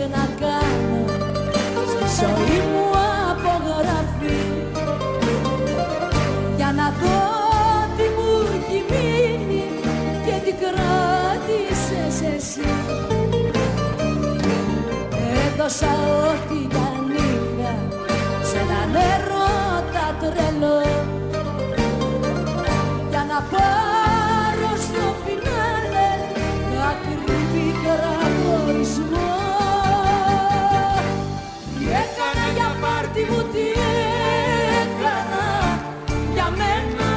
να κάνω στη ζωή μου απογραφή, για να δω τι μου έχει μείνει και τι κράτησες εσύ. Έδωσα ό,τι ήταν είχα σε έναν έρωτα τρελό, για να πάρω στο φινάλε ακριβή χαραγορισμό. Τι έκανα για πάρτι μου, τι έκανα για μένα.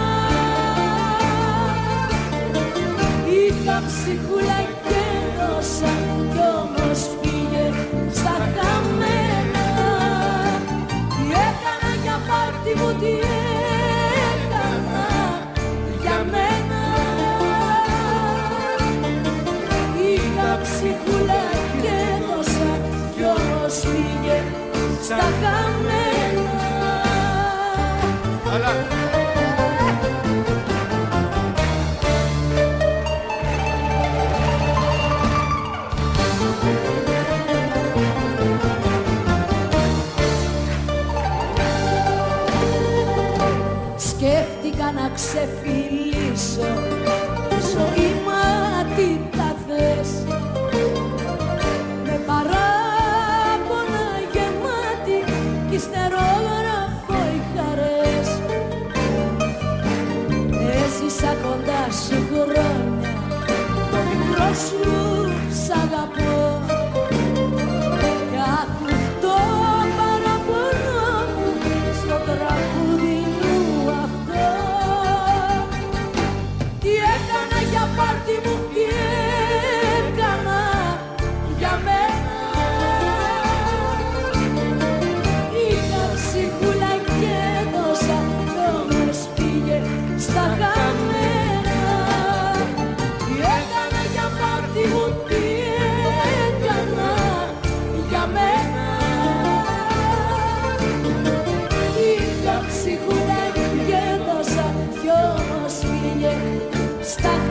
Είχα ψυχούλα και δώσα κι όμως πήγε στα χαμένα. Τι έκανα για πάρτι μου, τι έκανα για μένα. Είχα ψυχούλα και δώσα κι όμως πήγε στα χαμένα. Σκέφτηκα να ξεφυλίσω τη ζωή μα τι τα θες, με παράπονα γεμάτη κι ιστερόγραφο οι χαρές. Έζησα κοντά σου χρόνια, το μικρό σου σ' αγαπώ, κι άκου το παραπονό μου στο τραγούδι μου αυτό. Τι έκανα για πάρτι μου, τι έκανα για μένα. Είχα ψυχούλα και δώσα κι όμως πήγε στα χαμένα. Τι έκανα για πάρτι μου, τι έκανα για μένα. Είχα ψυχούλα και δώσα κι όμως πήγε στα χαμένα.